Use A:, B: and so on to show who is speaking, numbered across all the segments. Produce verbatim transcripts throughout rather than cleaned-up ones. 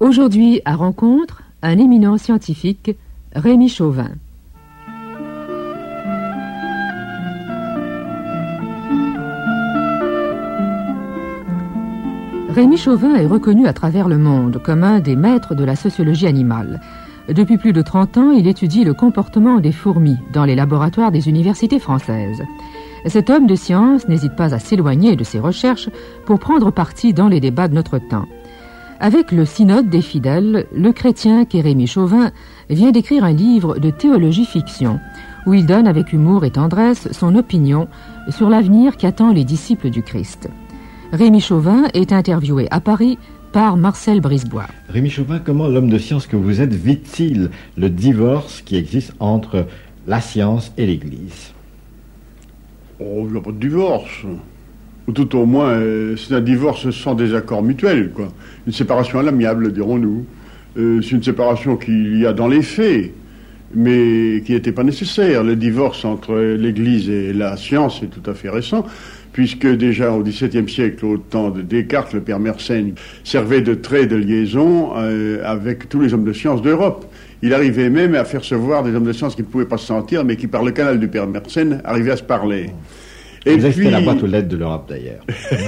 A: Aujourd'hui, à Rencontre, un éminent scientifique, Rémi Chauvin. Rémi Chauvin est reconnu à travers le monde comme un des maîtres de la sociologie animale. Depuis plus de trente ans, il étudie le comportement des fourmis dans les laboratoires des universités françaises. Cet homme de science n'hésite pas à s'éloigner de ses recherches pour prendre parti dans les débats de notre temps. Avec le Synode des fidèles, le chrétien qu'est Rémi Chauvin vient d'écrire un livre de théologie-fiction où il donne avec humour et tendresse son opinion sur l'avenir qu'attend les disciples du Christ. Rémi Chauvin est interviewé à Paris par Marcel Brisebois.
B: Rémi Chauvin, comment l'homme de science que vous êtes vit-il le divorce qui existe entre la science et l'Église?
C: Oh, il n'y a pas de divorce. Ou tout au moins, euh, c'est un divorce sans désaccord mutuel, quoi. Une séparation à l'amiable, dirons-nous. Euh, c'est une séparation qu'il y a dans les faits, mais qui n'était pas nécessaire. Le divorce entre l'Église et la science est tout à fait récent, puisque déjà au dix-septième siècle, au temps de Descartes, le père Mersenne servait de trait de liaison euh, avec tous les hommes de science d'Europe. Il arrivait même à faire se voir des hommes de science qui ne pouvaient pas se sentir, mais qui, par le canal du père Mersenne, arrivaient à se parler.
B: Et vous puis... la boîte aux lettres de l'Europe, d'ailleurs.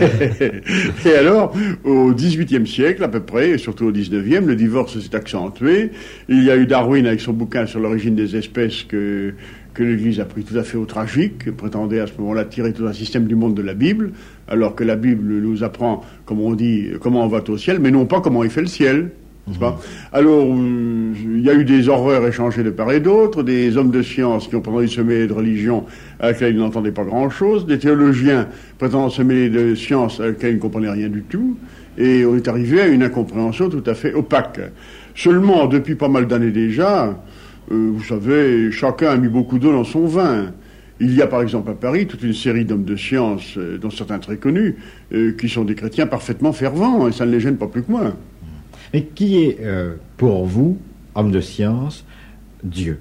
C: Et alors, au dix-huitième siècle, à peu près, et surtout au dix-neuvième, le divorce s'est accentué. Il y a eu Darwin avec son bouquin sur l'origine des espèces que, que l'Église a pris tout à fait au tragique, prétendait à ce moment-là tirer tout un système du monde de la Bible, alors que la Bible nous apprend, comme on dit, comment on va au ciel, mais non pas comment il fait le ciel. N'est-ce pas ? Alors, euh, il y a eu des horreurs échangées de part et d'autre, des hommes de science qui ont prétendu se mêler de religion à laquelle ils n'entendaient pas grand-chose, des théologiens prétendant se mêler de science à laquelle ils ne comprenaient rien du tout, et on est arrivé à une incompréhension tout à fait opaque. Seulement, depuis pas mal d'années déjà, euh, vous savez, chacun a mis beaucoup d'eau dans son vin. Il y a par exemple à Paris toute une série d'hommes de science, euh, dont certains très connus, euh, qui sont des chrétiens parfaitement fervents, et ça ne les gêne pas plus que moi.
B: Mais qui est, euh, pour vous, homme de science, Dieu?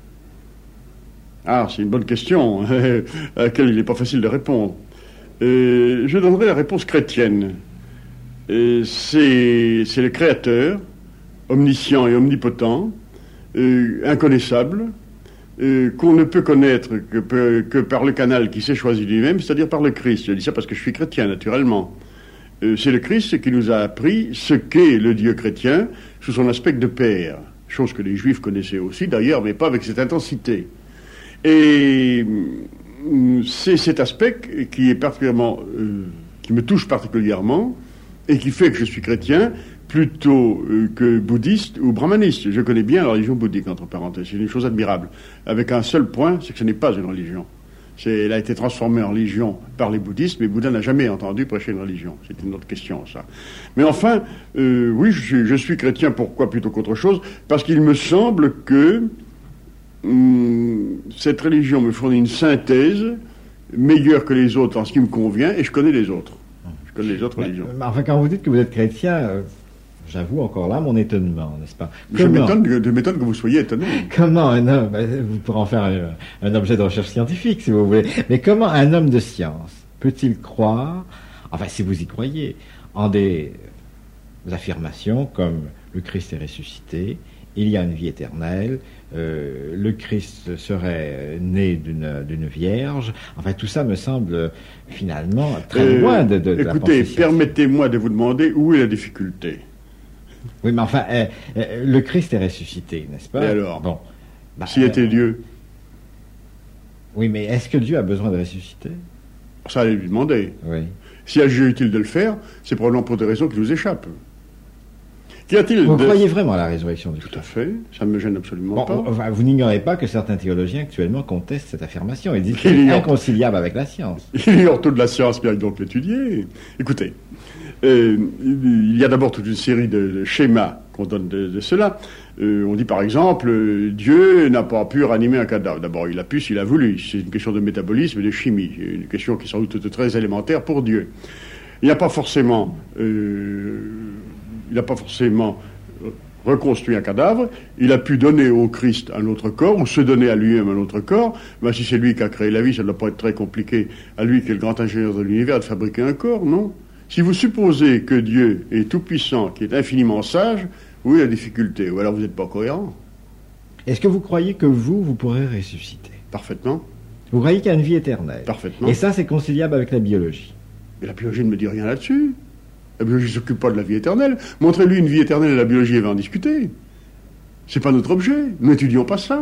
C: Ah, c'est une bonne question, à laquelle il n'est pas facile de répondre. Euh, je donnerai la réponse chrétienne. Euh, c'est, c'est le Créateur, omniscient et omnipotent, euh, inconnaissable, euh, qu'on ne peut connaître que, que par le canal qui s'est choisi lui-même, c'est-à-dire par le Christ. Je dis ça parce que je suis chrétien, naturellement. Euh, c'est le Christ qui nous a appris ce qu'est le Dieu chrétien sous son aspect de Père, chose que les Juifs connaissaient aussi d'ailleurs, mais pas avec cette intensité. Et c'est cet aspect qui est particulièrement, euh, qui me touche particulièrement et qui fait que je suis chrétien plutôt euh, que bouddhiste ou brahmaniste. Je connais bien la religion bouddhique, entre parenthèses, c'est une chose admirable, avec un seul point, c'est que ce n'est pas une religion. C'est, elle a été transformée en religion par les bouddhistes, mais Bouddha n'a jamais entendu prêcher une religion. C'est une autre question, ça. Mais enfin, euh, oui, je suis, je suis chrétien, pourquoi plutôt qu'autre chose? Parce qu'il me semble que hum, cette religion me fournit une synthèse meilleure que les autres en ce qui me convient, et je connais les autres. Je connais les autres
B: mais,
C: religions.
B: Mais enfin, quand vous dites que vous êtes chrétien... Euh... J'avoue encore là mon étonnement, n'est-ce pas?
C: Je m'étonne, je m'étonne que vous soyez étonné.
B: Comment un homme, vous pourrez en faire un, un objet de recherche scientifique si vous voulez, mais comment un homme de science peut-il croire, enfin si vous y croyez, en des affirmations comme le Christ est ressuscité, il y a une vie éternelle, euh, le Christ serait né d'une, d'une vierge, enfin tout ça me semble finalement très euh, loin de, de, de la pensée.
C: Écoutez, permettez-moi de vous demander où est la difficulté.
B: Oui, mais enfin, euh, euh, le Christ est ressuscité, n'est-ce pas?
C: Et alors?
B: Bon. Bah,
C: S'il euh, était Dieu.
B: Oui, mais est-ce que Dieu a besoin de ressusciter?
C: Ça allait lui demander.
B: Oui.
C: S'il a jugé utile de le faire, c'est probablement pour des raisons qui nous échappent. Qu'y a-t-il
B: Vous
C: de...
B: croyez vraiment à la résurrection du Christ?
C: Tout à fait, ça ne me gêne absolument
B: bon,
C: pas.
B: Enfin, vous n'ignorez pas que certains théologiens actuellement contestent cette affirmation. Ils disent qu'elle est inconciliable avec la science.
C: Il ignore tout de la science, bien donc l'étudier. Écoutez, euh, il y a d'abord toute une série de, de schémas qu'on donne de, de cela. Euh, on dit par exemple, euh, Dieu n'a pas pu ranimer un cadavre. D'abord, il a pu s'il a voulu. C'est une question de métabolisme et de chimie. Une question qui est sans doute très élémentaire pour Dieu. Il n'y a pas forcément... Euh, il n'a pas forcément reconstruit un cadavre, il a pu donner au Christ un autre corps, ou se donner à lui-même un autre corps. Ben, si c'est lui qui a créé la vie, ça ne doit pas être très compliqué, à lui qui est le grand ingénieur de l'univers, de fabriquer un corps, non? Si vous supposez que Dieu est tout-puissant, qui est infiniment sage, oui, la difficulté, ou alors vous n'êtes pas cohérent.
B: Est-ce que vous croyez que vous, vous pourrez ressusciter?
C: Parfaitement.
B: Vous croyez qu'il y a une vie éternelle?
C: Parfaitement.
B: Et ça, c'est conciliable avec la biologie?
C: Mais la biologie ne me dit rien là-dessus. La biologie ne s'occupe pas de la vie éternelle. Montrez-lui une vie éternelle et la biologie, elle va en discuter. C'est pas notre objet. Nous n'étudions pas ça.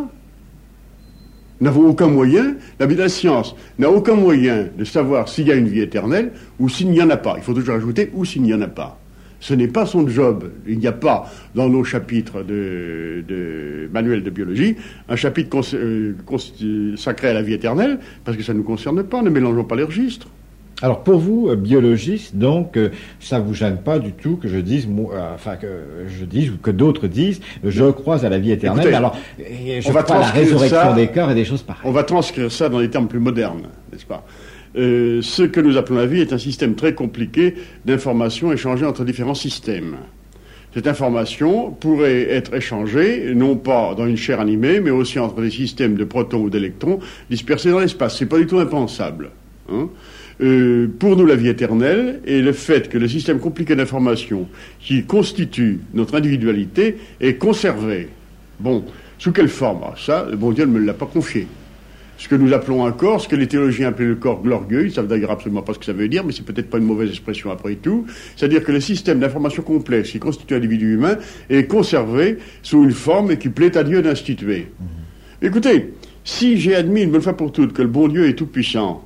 C: Nous n'avons aucun moyen, la, la science n'a aucun moyen de savoir s'il y a une vie éternelle ou s'il n'y en a pas. Il faut toujours ajouter ou s'il n'y en a pas. Ce n'est pas son job. Il n'y a pas, dans nos chapitres de, de manuel de biologie, un chapitre cons, euh, consacré à la vie éternelle, parce que ça ne nous concerne pas. Ne mélangeons pas les registres.
B: Alors pour vous, euh, biologiste, donc euh, ça vous gêne pas du tout que je dise, moi, euh, enfin que je dise ou que d'autres disent, je crois à la vie éternelle.
C: Écoutez,
B: alors euh, je
C: on va
B: crois à la résurrection
C: ça,
B: des corps et des choses pareilles.
C: On va transcrire ça dans des termes plus modernes, n'est-ce pas? Euh, ce que nous appelons la vie est un système très compliqué d'informations échangées entre différents systèmes. Cette information pourrait être échangée, non pas dans une chair animée, mais aussi entre des systèmes de protons ou d'électrons dispersés dans l'espace. C'est pas du tout impensable. Hein. Euh, pour nous, la vie éternelle est le fait que le système compliqué d'information qui constitue notre individualité est conservé. Bon, sous quelle forme? Ah, ça, le bon Dieu ne me l'a pas confié. Ce que nous appelons un corps, ce que les théologiens appellent le corps glorieux, ils savent d'ailleurs absolument pas ce que ça veut dire, mais c'est peut-être pas une mauvaise expression après tout. C'est-à-dire que le système d'information complexe qui constitue l'individu humain est conservé sous une forme et qui plaît à Dieu d'instituer. Mmh. Écoutez, si j'ai admis une bonne fois pour toutes que le bon Dieu est tout-puissant,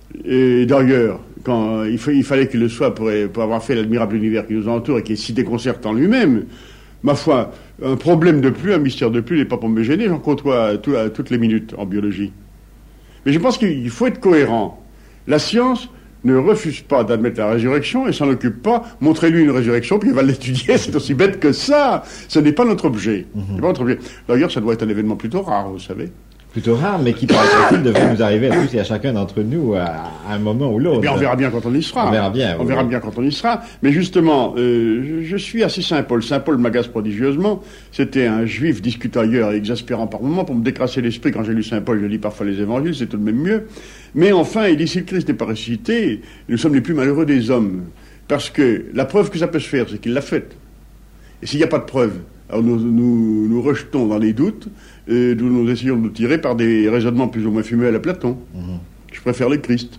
C: et d'ailleurs, quand il, fa- il fallait qu'il le soit pour, pour avoir fait l'admirable univers qui nous entoure et qui est si déconcertant lui-même, ma foi, un problème de plus, un mystère de plus n'est pas pour me gêner, j'en côtoie à, tout, à toutes les minutes en biologie. Mais je pense qu'il faut être cohérent. La science ne refuse pas d'admettre la résurrection et s'en occupe pas. Montrez-lui une résurrection, puis il va l'étudier. C'est aussi bête que ça. Ce n'est pas notre objet. Mm-hmm. C'est pas notre objet. D'ailleurs, ça doit être un événement plutôt rare, vous savez.
B: Plutôt rare, mais qui paraît-il devrait nous arriver à tous et à chacun d'entre nous à, à un moment ou l'autre.
C: Eh bien, on verra bien quand on y sera.
B: On verra bien.
C: On
B: oui.
C: verra bien quand on y sera. Mais justement, euh, je, je suis assez Saint-Paul. Saint-Paul m'agace prodigieusement. C'était un juif discutailleur et exaspérant par moments. Pour me décrasser l'esprit, quand j'ai lu Saint-Paul, je lis parfois les évangiles, c'est tout de même mieux. Mais enfin, il dit, si le Christ n'est pas ressuscité, nous sommes les plus malheureux des hommes. Parce que la preuve que ça peut se faire, c'est qu'il l'a faite. Et s'il n'y a pas de preuve, alors nous, nous, nous rejetons dans les doutes, et nous, nous essayons de nous tirer par des raisonnements plus ou moins fumeux à la Platon. Mmh. Je préfère le Christ.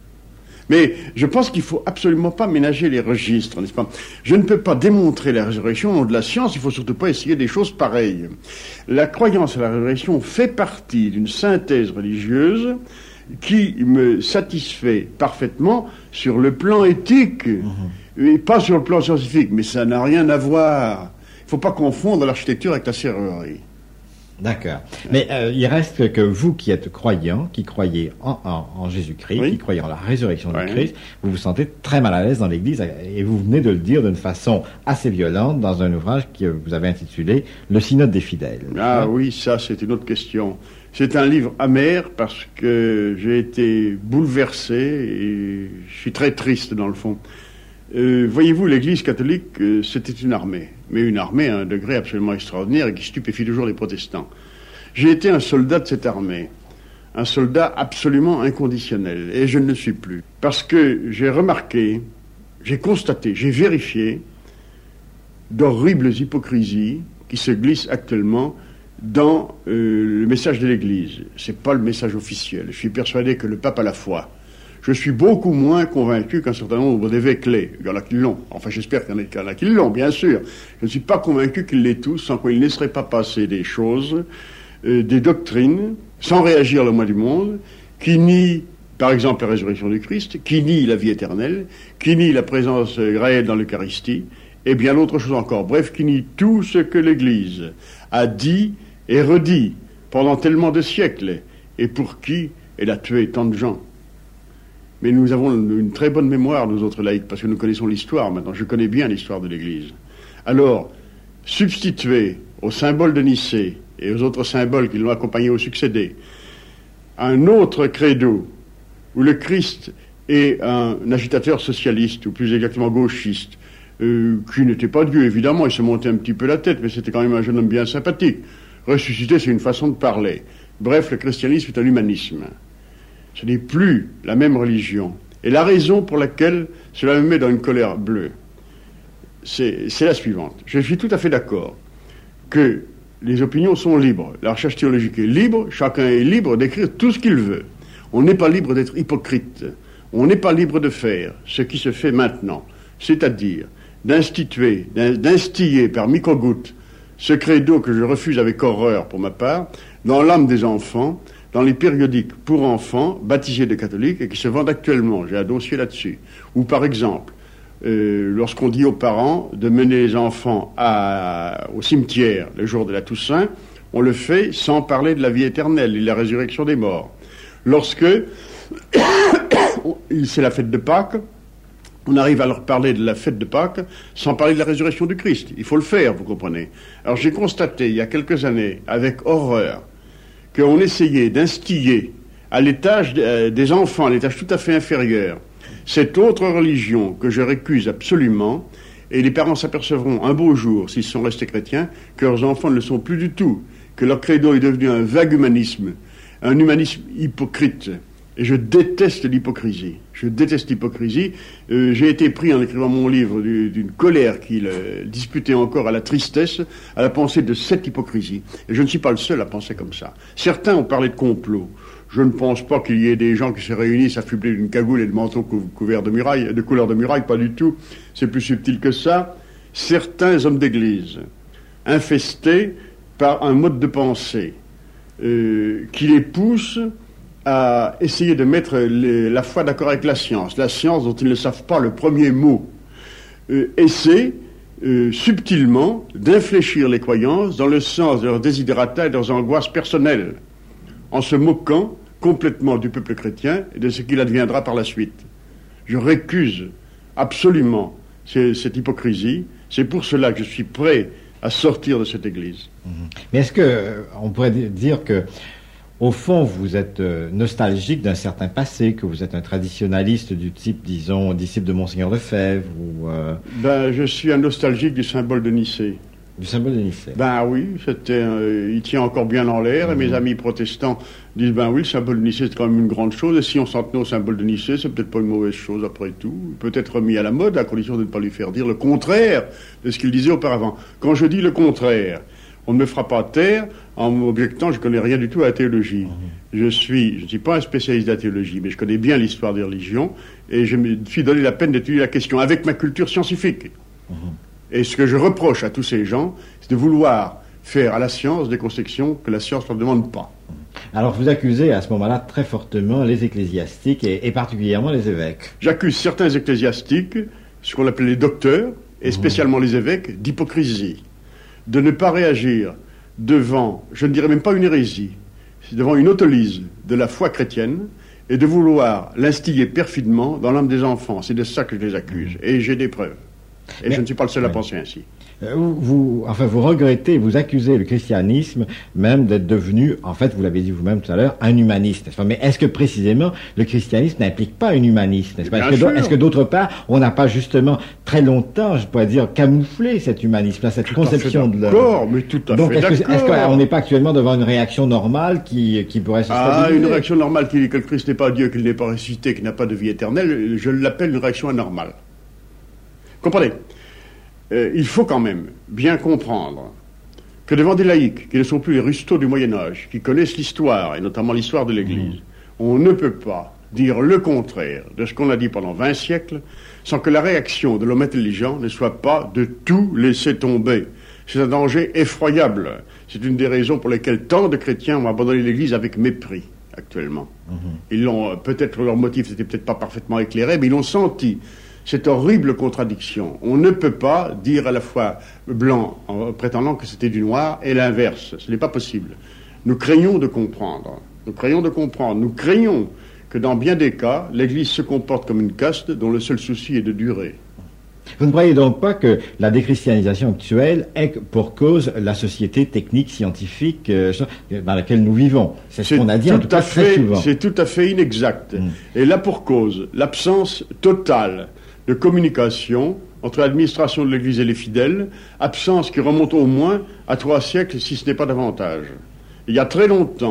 C: Mais je pense qu'il ne faut absolument pas ménager les registres, n'est-ce pas? Je ne peux pas démontrer la résurrection au nom de la science, il ne faut surtout pas essayer des choses pareilles. La croyance à la résurrection fait partie d'une synthèse religieuse qui me satisfait parfaitement sur le plan éthique, mmh. et pas sur le plan scientifique, mais ça n'a rien à voir. Il ne faut pas confondre l'architecture avec la serrurerie.
B: D'accord. Mais euh, il reste que vous qui êtes croyant, qui croyez en, en, en Jésus-Christ, oui. qui croyez en la résurrection oui. du Christ, vous vous sentez très mal à l'aise dans l'Église, et vous venez de le dire d'une façon assez violente dans un ouvrage que vous avez intitulé « Le synode des fidèles ».
C: Ah oui, ça c'est une autre question. C'est un livre amer parce que j'ai été bouleversé et je suis très triste dans le fond. Euh, voyez-vous, l'Église catholique, euh, c'était une armée, mais une armée à un degré absolument extraordinaire et qui stupéfie toujours les protestants. J'ai été un soldat de cette armée, un soldat absolument inconditionnel, et je ne le suis plus. Parce que j'ai remarqué, j'ai constaté, j'ai vérifié d'horribles hypocrisies qui se glissent actuellement dans euh, le message de l'Église. C'est pas le message officiel. Je suis persuadé que le pape a la foi. Je suis beaucoup moins convaincu qu'un certain nombre d'évêques l'aient. Il y en a qui l'ont. Enfin, j'espère qu'il y en a qui l'ont, bien sûr. Je ne suis pas convaincu qu'ils l'aient tous, sans qu'ils ne laisseraient pas passer des choses, euh, des doctrines, sans réagir le moins du monde, qui nient, par exemple, la résurrection du Christ, qui nient la vie éternelle, qui nient la présence réelle dans l'Eucharistie, et bien d'autres choses encore. Bref, qui nient tout ce que l'Église a dit et redit pendant tellement de siècles, et pour qui elle a tué tant de gens. Mais nous avons une très bonne mémoire, nous autres laïcs, parce que nous connaissons l'histoire maintenant. Je connais bien l'histoire de l'Église. Alors, substituer au symbole de Nicée et aux autres symboles qui l'ont accompagné ou succédé un autre credo où le Christ est un agitateur socialiste, ou plus exactement gauchiste, euh, qui n'était pas Dieu, évidemment, il se montait un petit peu la tête, mais c'était quand même un jeune homme bien sympathique. Ressusciter, c'est une façon de parler. Bref, le christianisme est un humanisme. Ce n'est plus la même religion. Et la raison pour laquelle cela me met dans une colère bleue, c'est, c'est la suivante. Je suis tout à fait d'accord que les opinions sont libres. La recherche théologique est libre. Chacun est libre d'écrire tout ce qu'il veut. On n'est pas libre d'être hypocrite. On n'est pas libre de faire ce qui se fait maintenant. C'est-à-dire d'instituer, d'instiller par micro-gouttes ce credo que je refuse avec horreur pour ma part, dans l'âme des enfants, dans les périodiques pour enfants, baptisés de catholiques, et qui se vendent actuellement. J'ai un dossier là-dessus. Ou par exemple, euh, lorsqu'on dit aux parents de mener les enfants à, au cimetière le jour de la Toussaint, on le fait sans parler de la vie éternelle et de la résurrection des morts. Lorsque c'est la fête de Pâques, on arrive à leur parler de la fête de Pâques sans parler de la résurrection du Christ. Il faut le faire, vous comprenez. Alors j'ai constaté il y a quelques années, avec horreur, qu'on essayait d'instiller à l'étage des enfants, à l'étage tout à fait inférieur, cette autre religion que je récuse absolument, et les parents s'apercevront un beau jour, s'ils sont restés chrétiens, que leurs enfants ne le sont plus du tout, que leur credo est devenu un vague humanisme, un humanisme hypocrite. Et je déteste l'hypocrisie. Je déteste l'hypocrisie. Euh, j'ai été pris en écrivant mon livre du, d'une colère qui le disputait encore à la tristesse, à la pensée de cette hypocrisie. Et je ne suis pas le seul à penser comme ça. Certains ont parlé de complot. Je ne pense pas qu'il y ait des gens qui se réunissent affublés d'une cagoule et de manteaux cou- couverts de muraille, de couleur de muraille, pas du tout. C'est plus subtil que ça. Certains hommes d'église, infestés par un mode de pensée euh, qui les pousse à essayer de mettre les, la foi d'accord avec la science, la science dont ils ne savent pas le premier mot, euh, essaie euh, subtilement d'infléchir les croyances dans le sens de leurs desiderata et de leurs angoisses personnelles, en se moquant complètement du peuple chrétien et de ce qu'il adviendra par la suite. Je récuse absolument ces, cette hypocrisie. C'est pour cela que je suis prêt à sortir de cette Église.
B: Mais est-ce que on pourrait dire que au fond, vous êtes euh, nostalgique d'un certain passé, que vous êtes un traditionnaliste du type, disons, disciple de Monseigneur Lefebvre ou... Euh...
C: Ben, je suis un nostalgique du symbole de Nicée.
B: Du symbole de Nicée.
C: Ben oui, c'était, euh, il tient encore bien en l'air, mmh. Et mes amis protestants disent, ben oui, le symbole de Nicée, c'est quand même une grande chose, et si on s'en tenait au symbole de Nicée, c'est peut-être pas une mauvaise chose après tout, peut-être remis à la mode, à condition de ne pas lui faire dire le contraire de ce qu'il disait auparavant. Quand je dis le contraire, on ne me fera pas taire en m'objectant, je ne connais rien du tout à la théologie. Mmh. Je suis, je ne suis pas un spécialiste de la théologie, mais je connais bien l'histoire des religions, et je me suis donné la peine d'étudier la question avec ma culture scientifique. Mmh. Et ce que je reproche à tous ces gens, c'est de vouloir faire à la science des conceptions que la science ne demande pas.
B: Alors vous accusez à ce moment-là très fortement les ecclésiastiques et, et particulièrement les évêques.
C: J'accuse certains ecclésiastiques, ce qu'on appelle les docteurs, et spécialement mmh. les évêques, d'hypocrisie. De ne pas réagir devant, je ne dirais même pas une hérésie, devant une autolyse de la foi chrétienne, et de vouloir l'instiller perfidement dans l'âme des enfants. C'est de ça que je les accuse. Et j'ai des preuves. Et Mais, je ne suis pas le seul ouais. à penser ainsi.
B: Vous, enfin, vous regrettez, vous accusez le christianisme même d'être devenu, en fait, vous l'avez dit vous-même tout à l'heure, un humaniste. N'est-ce pas? Mais est-ce que précisément le christianisme n'implique pas un humaniste, n'est-ce pas? Est-ce que, est-ce que d'autre part, on n'a pas justement très longtemps, je pourrais dire, camouflé cet humanisme, cette
C: tout
B: conception
C: de
B: l'homme?
C: D'accord, mais tout à
B: Donc,
C: fait
B: est-ce
C: d'accord.
B: Que, est-ce qu'on n'est pas actuellement devant une réaction normale qui, qui pourrait se
C: Ah,
B: stabiliser?
C: Une réaction normale qui dit que le Christ n'est pas Dieu, qu'il n'est pas ressuscité, qu'il n'a pas de vie éternelle, je l'appelle une réaction anormale. Comprenez? Euh, il faut quand même bien comprendre que devant des laïcs, qui ne sont plus les rustos du Moyen-Âge, qui connaissent l'histoire, et notamment l'histoire de l'Église, mmh. on ne peut pas dire le contraire de ce qu'on a dit pendant vingt siècles, sans que la réaction de l'homme intelligent ne soit pas de tout laisser tomber. C'est un danger effroyable. C'est une des raisons pour lesquelles tant de chrétiens ont abandonné l'Église avec mépris, actuellement. Mmh. Ils l'ont, peut-être leur motif n'était peut-être pas parfaitement éclairé, mais ils l'ont senti. Cette horrible contradiction. On ne peut pas dire à la fois blanc en prétendant que c'était du noir et l'inverse. Ce n'est pas possible. Nous craignons de comprendre. Nous craignons de comprendre. Nous craignons que dans bien des cas, l'Église se comporte comme une caste dont le seul souci est de durer.
B: Vous ne croyez donc pas que la déchristianisation actuelle est pour cause la société technique, scientifique euh, dans laquelle nous vivons? C'est ce qu'on a dit en tout cas très souvent.
C: C'est tout à fait inexact. Mm. Et là pour cause, l'absence totale de communication entre l'administration de l'Église et les fidèles, absence qui remonte au moins à trois siècles, si ce n'est pas davantage. Il y a très longtemps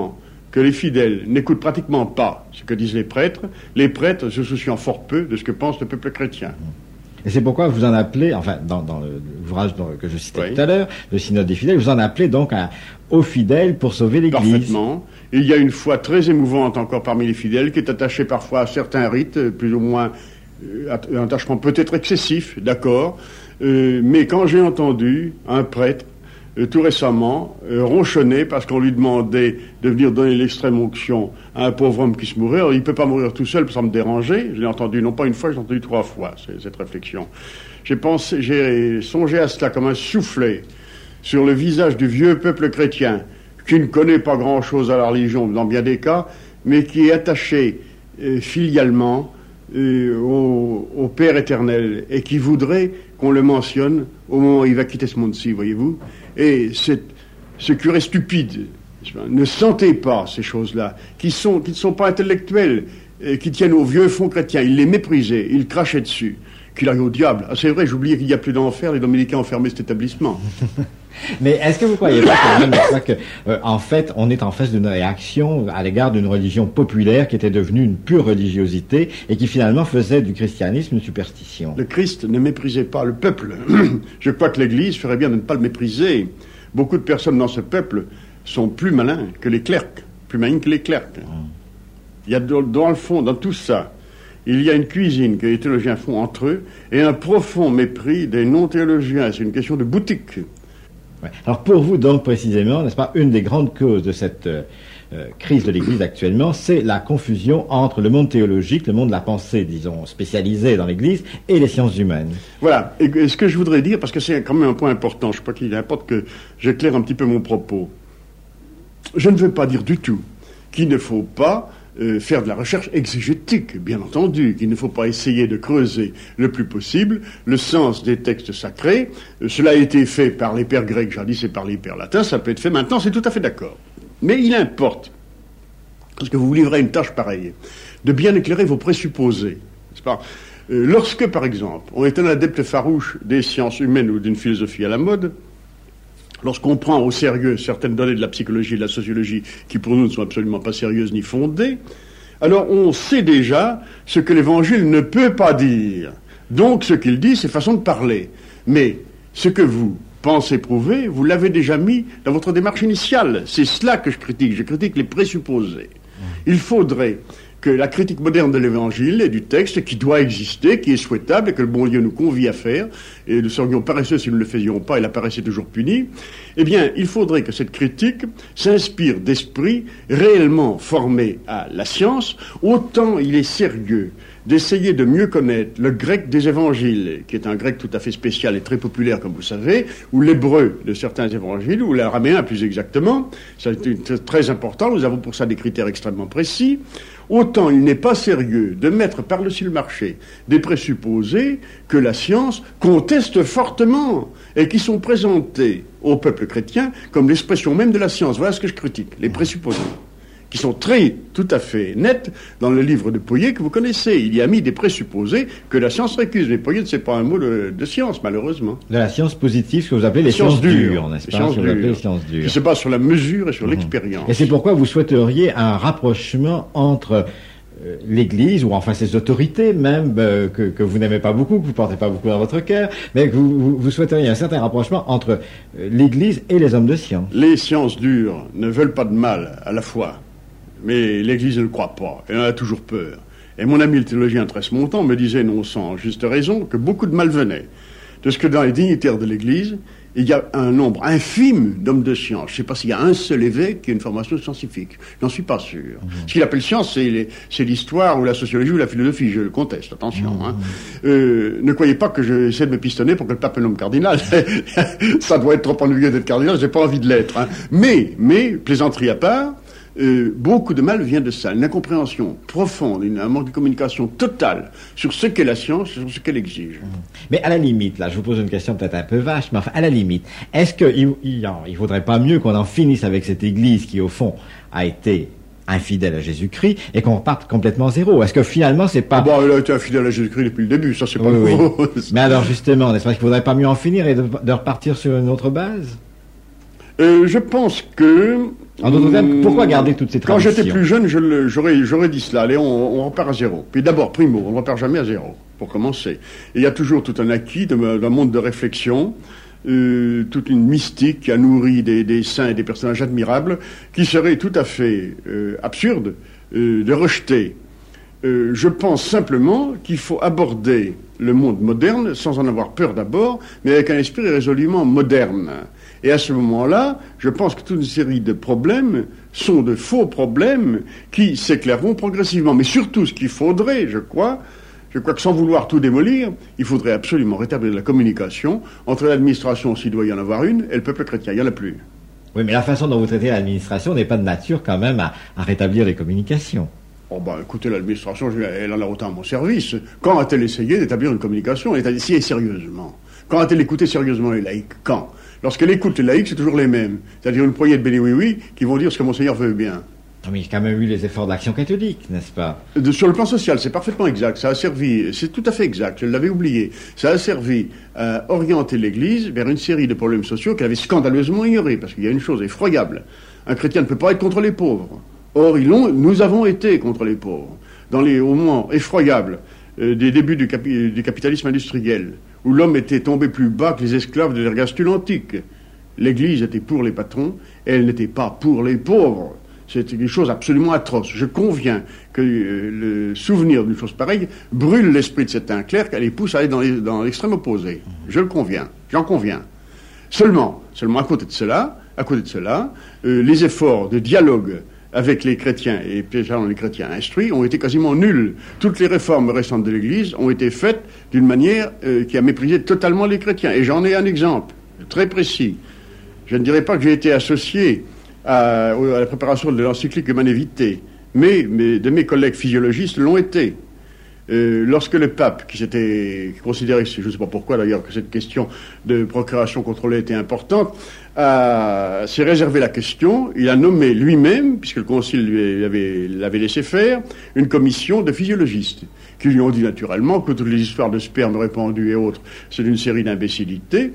C: que les fidèles n'écoutent pratiquement pas ce que disent les prêtres, les prêtres se souciant fort peu de ce que pense le peuple chrétien.
B: Et c'est pourquoi vous en appelez, enfin, dans, dans l'ouvrage que je citais
C: oui.
B: tout à l'heure, le synode des fidèles, vous en appelez donc à, aux fidèles pour sauver l'Église.
C: Parfaitement. Il y a une foi très émouvante encore parmi les fidèles qui est attachée parfois à certains rites, plus ou moins, euh, un attachement peut-être excessif, d'accord, euh, mais quand j'ai entendu un prêtre, euh, tout récemment, euh, ronchonner parce qu'on lui demandait de venir donner l'extrême onction à un pauvre homme qui se mourait, alors il ne peut pas mourir tout seul sans me déranger, je l'ai entendu non pas une fois, je l'ai entendu trois fois, cette réflexion. J'ai pensé, j'ai songé à cela comme un soufflet sur le visage du vieux peuple chrétien, qui ne connaît pas grand-chose à la religion dans bien des cas, mais qui est attaché euh, filialement euh, au, au Père éternel, et qui voudrait qu'on le mentionne au moment où il va quitter ce monde-ci, voyez-vous. Et cette, ce curé stupide ne sentait pas ces choses-là, qui, sont, qui ne sont pas intellectuelles, euh, qui tiennent au vieux fond chrétien. Il les méprisait, il crachait dessus. Qu'il aille au diable. Ah, c'est vrai, j'oubliais qu'il n'y a plus d'enfer, les dominicains ont fermé cet établissement.
B: Mais est-ce que vous croyez pas quand même que, euh, en fait, on est en face d'une réaction à l'égard d'une religion populaire qui était devenue une pure religiosité et qui finalement faisait du christianisme une superstition?
C: Le Christ ne méprisait pas le peuple. Je crois que l'Église ferait bien de ne pas le mépriser. Beaucoup de personnes dans ce peuple sont plus malins que les clercs, plus malins que les clercs. Il y a dans, dans le fond, dans tout ça, il y a une cuisine que les théologiens font entre eux et un profond mépris des non-théologiens. C'est une question de boutique.
B: Ouais. Alors pour vous donc précisément, n'est-ce pas, une des grandes causes de cette euh, crise de l'Église actuellement, c'est la confusion entre le monde théologique, le monde de la pensée, disons, spécialisé dans l'Église, et les sciences humaines.
C: Voilà. Et, et ce que je voudrais dire, parce que c'est quand même un point important, je crois qu'il importe que j'éclaire un petit peu mon propos. Je ne veux pas dire du tout qu'il ne faut pas Euh, faire de la recherche exégétique, bien entendu, qu'il ne faut pas essayer de creuser le plus possible le sens des textes sacrés. Euh, cela a été fait par les pères grecs jadis et par les pères latins, ça peut être fait maintenant, c'est tout à fait d'accord. Mais il importe, parce que vous vous livrez à une tâche pareille, de bien éclairer vos présupposés, n'est-ce pas ? euh, Lorsque, par exemple, on est un adepte farouche des sciences humaines ou d'une philosophie à la mode, lorsqu'on prend au sérieux certaines données de la psychologie et de la sociologie qui pour nous ne sont absolument pas sérieuses ni fondées, alors on sait déjà ce que l'Évangile ne peut pas dire. Donc ce qu'il dit, c'est façon de parler. Mais ce que vous pensez prouver, vous l'avez déjà mis dans votre démarche initiale. C'est cela que je critique. Je critique les présupposés. Il faudrait que la critique moderne de l'Évangile et du texte, qui doit exister, qui est souhaitable et que le bon Dieu nous convie à faire, et nous serions paresseux si nous ne le faisions pas, et la paresse est toujours punie, eh bien, il faudrait que cette critique s'inspire d'esprits réellement formés à la science. Autant il est sérieux d'essayer de mieux connaître le grec des évangiles, qui est un grec tout à fait spécial et très populaire, comme vous savez, ou l'hébreu de certains évangiles, ou l'araméen plus exactement. C'est très important, nous avons pour ça des critères extrêmement précis. Autant il n'est pas sérieux de mettre par-dessus le marché des présupposés que la science conteste fortement et qui sont présentés au peuple chrétien comme l'expression même de la science. Voilà ce que je critique, les présupposés, qui sont très, tout à fait nets dans le livre de Pouillet que vous connaissez. Il y a mis des présupposés que la science récuse. Mais Pouillet ne sait pas un mot de, de science, malheureusement.
B: De la science positive, ce que vous appelez les sciences, sciences dures, dures n'est-ce pas?
C: Sciences
B: ce que vous appelez les sciences dures.
C: Qui se base sur la mesure et sur mmh. l'expérience.
B: Et c'est pourquoi vous souhaiteriez un rapprochement entre euh, l'Église, ou enfin ses autorités même, euh, que, que vous n'aimez pas beaucoup, que vous portez pas beaucoup dans votre cœur, mais que vous, vous, vous souhaiteriez un certain rapprochement entre euh, l'Église et les hommes de science.
C: Les sciences dures ne veulent pas de mal à la foi. Mais l'Église ne le croit pas, elle en a toujours peur. Et mon ami le théologien Tresmontant me disait, non sans juste raison, que beaucoup de mal venait de ce que dans les dignitaires de l'Église, il y a un nombre infime d'hommes de science. Je ne sais pas s'il y a un seul évêque qui a une formation scientifique. Je n'en suis pas sûr. Mmh. Ce qu'il appelle science, c'est, les, c'est l'histoire ou la sociologie ou la philosophie. Je le conteste, attention. Mmh. Hein. Euh, ne croyez pas que j'essaie de me pistonner pour que le pape me nomme cardinal. Ça doit être trop ennuyeux d'être cardinal, j'ai pas envie de l'être. Hein. Mais, mais, plaisanterie à part, Euh, beaucoup de mal vient de ça, une incompréhension profonde, une, un manque de communication totale sur ce qu'est la science, sur ce qu'elle exige.
B: Mais à la limite, là, je vous pose une question peut-être un peu vache, mais enfin, à la limite, est-ce qu'il il, il faudrait pas mieux qu'on en finisse avec cette Église qui, au fond, a été infidèle à Jésus-Christ et qu'on reparte complètement à zéro? Est-ce que finalement, c'est pas...
C: Ah bon, elle a été infidèle à Jésus-Christ depuis le début, ça c'est pas
B: oui,
C: nouveau.
B: Oui. Mais alors, justement, n'est-ce pas qu'il faudrait pas mieux en finir et de, de repartir sur une autre base?
C: Euh, je pense que...
B: En d'autres termes, pourquoi garder toutes ces traditions?
C: Quand j'étais plus jeune, je le, j'aurais, j'aurais dit cela. Allez, on, on repart à zéro. Puis d'abord, primo, on ne repart jamais à zéro, pour commencer. Et il y a toujours tout un acquis de, d'un monde de réflexion, euh, toute une mystique qui a nourri des, des saints et des personnages admirables, qui serait tout à fait euh, absurde euh, de rejeter. Euh, je pense simplement qu'il faut aborder le monde moderne sans en avoir peur d'abord, mais avec un esprit résolument moderne. Et à ce moment-là, je pense que toute une série de problèmes sont de faux problèmes qui s'éclaireront progressivement. Mais surtout, ce qu'il faudrait, je crois, je crois que sans vouloir tout démolir, il faudrait absolument rétablir la communication entre l'administration, s'il doit y en avoir une, et le peuple chrétien. Il n'y en a plus.
B: Oui, mais la façon dont vous traitez l'administration n'est pas de nature quand même à, à rétablir les communications.
C: Oh ben, écoutez, l'administration, elle en a autant à mon service. Quand a-t-elle essayé d'établir une communication? Elle a essayé sérieusement. Quand a-t-elle écouté sérieusement les laïcs? Quand? Lorsqu'elle écoute les laïcs, c'est toujours les mêmes. C'est-à-dire une poignée de béni-oui-oui qui vont dire ce que Monseigneur veut bien.
B: Mais il y a quand même eu les efforts d'Action catholique, n'est-ce pas?
C: De, sur le plan social, c'est parfaitement exact. Ça a servi, c'est tout à fait exact, je l'avais oublié. Ça a servi à orienter l'Église vers une série de problèmes sociaux qu'elle avait scandaleusement ignorés. Parce qu'il y a une chose effroyable. Un chrétien ne peut pas être contre les pauvres. Or, ils l'ont, nous avons été contre les pauvres. Dans les moments effroyables euh, des débuts du, capi, du capitalisme industriel, où l'homme était tombé plus bas que les esclaves de l'ergastule antique. L'Église était pour les patrons, et elle n'était pas pour les pauvres. C'était quelque chose absolument atroce. Je conviens que euh, le souvenir d'une chose pareille brûle l'esprit de certains clercs, qu'elle les pousse à aller dans, les, dans l'extrême opposé. Je le conviens, j'en conviens. Seulement, seulement à côté de cela, à côté de cela, euh, les efforts de dialogue avec les chrétiens, et déjà les chrétiens instruits, ont été quasiment nuls. Toutes les réformes récentes de l'Église ont été faites d'une manière euh, qui a méprisé totalement les chrétiens. Et j'en ai un exemple très précis. Je ne dirais pas que j'ai été associé à, à la préparation de l'encyclique Humanae Vitae, mais, mais de mes collègues physiologistes l'ont été. Euh, lorsque le pape, qui s'était considéré, je ne sais pas pourquoi d'ailleurs, que cette question de procréation contrôlée était importante, a, s'est réservé la question, il a nommé lui-même, puisque le concile lui avait, l'avait laissé faire, une commission de physiologistes, qui lui ont dit naturellement que toutes les histoires de sperme répandu et autres, c'est une série d'imbécilités,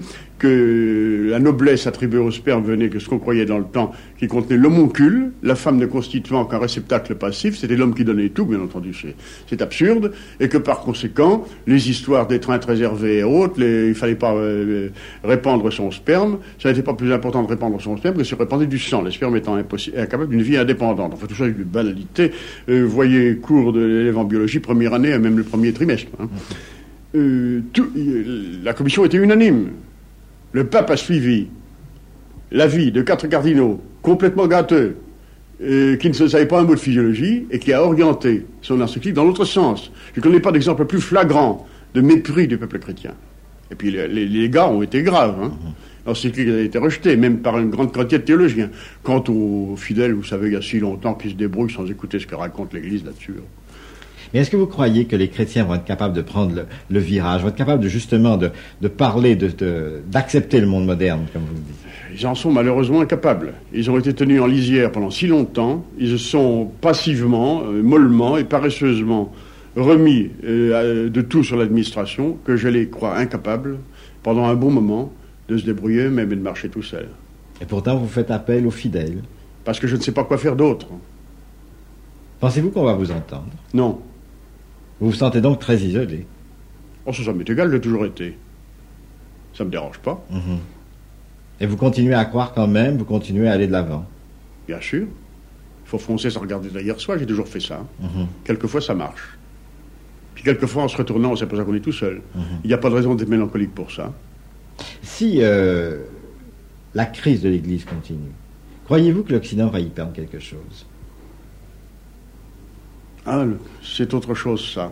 C: que la noblesse attribuée au sperme venait que ce qu'on croyait dans le temps, qui contenait l'homoncule, la femme ne constituant qu'un réceptacle passif, c'était l'homme qui donnait tout, bien entendu, c'est, c'est absurde, et que par conséquent, les histoires d'étreintes réservées et autres, les, il fallait pas euh, répandre son sperme, ça n'était pas plus important de répandre son sperme que de se répandre du sang, les spermes étant impossible, incapable d'une vie indépendante. Enfin, tout ça est une banalité. Euh, voyez cours de l'élève en biologie, première année, même le premier trimestre. Hein. Euh, tout, la commission était unanime. Le pape a suivi l'avis de quatre cardinaux complètement gâteux, euh, qui ne savaient pas un mot de physiologie, et qui a orienté son encyclique dans l'autre sens. Je ne connais pas d'exemple plus flagrant de mépris du peuple chrétien. Et puis les, les, les gars ont été graves. Hein. L'encyclique a été rejetée, même par une grande quantité de théologiens. Quant aux fidèles, vous savez, il y a si longtemps qu'ils se débrouillent sans écouter ce que raconte l'Église là-dessus.
B: Mais est-ce que vous croyez que les chrétiens vont être capables de prendre le, le virage, vont être capables de, justement de, de parler, de, de, d'accepter le monde moderne, comme vous le dites?
C: Ils en sont malheureusement incapables. Ils ont été tenus en lisière pendant si longtemps, ils se sont passivement, euh, mollement et paresseusement remis euh, de tout sur l'administration, que je les crois incapables, pendant un bon moment, de se débrouiller même et de marcher tout seul.
B: Et pourtant vous faites appel aux fidèles.
C: Parce que je ne sais pas quoi faire d'autre.
B: Pensez-vous qu'on va vous entendre?
C: Non.
B: Vous vous sentez donc très isolé?
C: Oh, ça, ça m'est égal, j'ai toujours été. Ça ne me dérange pas.
B: Mm-hmm. Et vous continuez à croire quand même, vous continuez à aller de l'avant?
C: Bien sûr. Il faut foncer sans regarder derrière soi, j'ai toujours fait ça.
B: Mm-hmm.
C: Quelquefois, ça marche. Puis quelquefois, en se retournant, c'est pour ça qu'on est tout seul. Il
B: Mm-hmm.
C: n'y a pas de raison d'être mélancolique pour ça.
B: Si euh, la crise de l'Église continue, croyez-vous que l'Occident va y perdre quelque chose?
C: Ah, c'est autre chose, ça.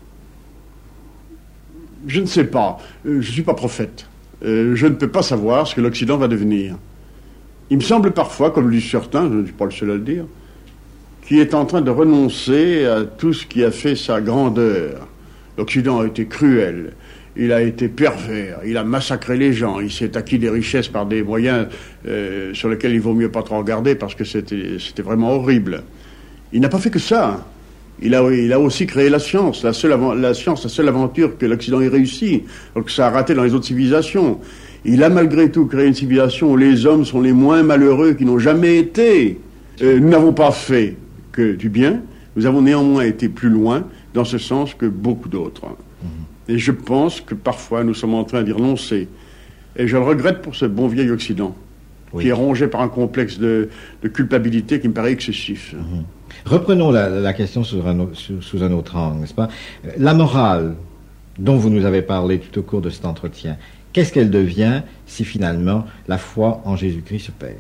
C: Je ne sais pas. Je ne suis pas prophète. Euh, je ne peux pas savoir ce que l'Occident va devenir. Il me semble parfois, comme le disent certains, je ne suis pas le seul à le dire, qu'il est en train de renoncer à tout ce qui a fait sa grandeur. L'Occident a été cruel. Il a été pervers, il a massacré les gens, il s'est acquis des richesses par des moyens euh, sur lesquels il vaut mieux pas trop regarder parce que c'était, c'était vraiment horrible. Il n'a pas fait que ça. Il a, il a aussi créé la science, la, seule avant, la science, la seule aventure que l'Occident ait réussi, donc ça a raté dans les autres civilisations. Il a malgré tout créé une civilisation où les hommes sont les moins malheureux qui n'ont jamais été. Euh, nous n'avons pas fait que du bien, nous avons néanmoins été plus loin dans ce sens que beaucoup d'autres. Mmh. Et je pense que parfois nous sommes en train d'y renoncer. Et je le regrette pour ce bon vieil Occident, oui. qui est rongé par un complexe de, de culpabilité qui me paraît excessif.
B: Mmh. Reprenons la, la question sous un, sous, sous un autre angle, n'est-ce pas? La morale dont vous nous avez parlé tout au cours de cet entretien, qu'est-ce qu'elle devient si finalement la foi en Jésus-Christ se perd?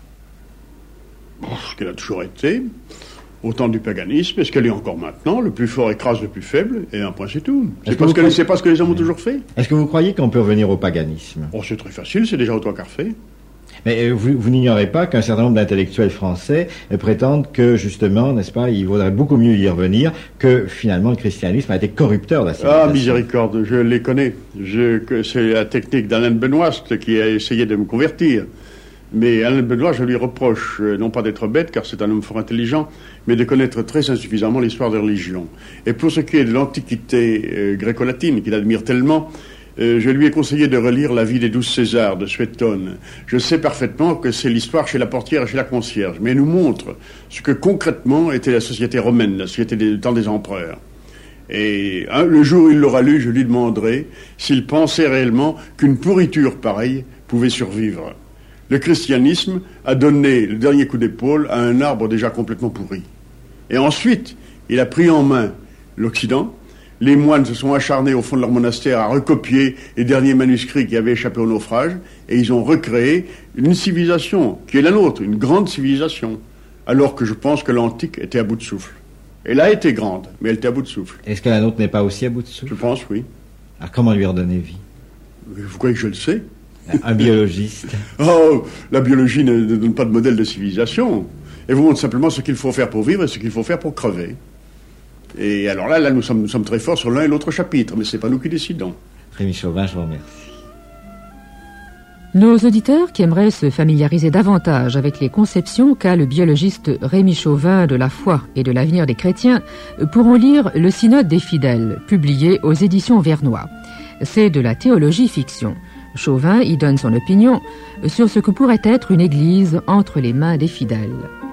C: Bon, ce qu'elle a toujours été, au temps du paganisme, est-ce qu'elle est encore maintenant? Le plus fort écrase le plus faible, et un point c'est tout. C'est parce que, croyez... c'est pas ce que les hommes ont toujours fait.
B: Est-ce que vous croyez qu'on peut revenir au paganisme?
C: Oh, c'est très facile, c'est déjà autant qu'a fait.
B: Mais vous, vous n'ignorez pas qu'un certain nombre d'intellectuels français prétendent que, justement, n'est-ce pas, il vaudrait beaucoup mieux y revenir, que finalement le christianisme a été corrupteur de la civilisation.
C: Ah, miséricorde, je les connais. Je, que c'est la technique d'Alain Benoist qui a essayé de me convertir. Mais Alain Benoît, je lui reproche, euh, non pas d'être bête, car c'est un homme fort intelligent, mais de connaître très insuffisamment l'histoire des religions. Et pour ce qui est de l'Antiquité euh, gréco-latine, qu'il admire tellement, euh, je lui ai conseillé de relire La vie des douze Césars de Suétone. Je sais parfaitement que c'est l'histoire chez la portière et chez la concierge, mais elle nous montre ce que concrètement était la société romaine, la société du temps des empereurs. Et hein, le jour où il l'aura lu, je lui demanderai s'il pensait réellement qu'une pourriture pareille pouvait survivre. Le christianisme a donné le dernier coup d'épaule à un arbre déjà complètement pourri. Et ensuite, il a pris en main l'Occident. Les moines se sont acharnés au fond de leur monastère à recopier les derniers manuscrits qui avaient échappé au naufrage, et ils ont recréé une civilisation qui est la nôtre, une grande civilisation, alors que je pense que l'antique était à bout de souffle. Elle a été grande, mais elle était à bout de souffle.
B: Est-ce que la nôtre n'est pas aussi à bout de souffle?
C: Je pense, oui.
B: Alors comment lui redonner vie?
C: Vous croyez que je le sais?
B: Un biologiste.
C: Oh, la biologie ne, ne donne pas de modèle de civilisation. Elle vous montre simplement ce qu'il faut faire pour vivre et ce qu'il faut faire pour crever. Et alors là, là nous, sommes, nous sommes très forts sur l'un et l'autre chapitre, mais ce n'est pas nous qui décidons.
B: Rémi Chauvin, je vous remercie.
A: Nos auditeurs qui aimeraient se familiariser davantage avec les conceptions qu'a le biologiste Rémi Chauvin de la foi et de l'avenir des chrétiens pourront lire Le Synode des fidèles, publié aux éditions Vernois. C'est de la théologie fiction. Chauvin y donne son opinion sur ce que pourrait être une église entre les mains des fidèles.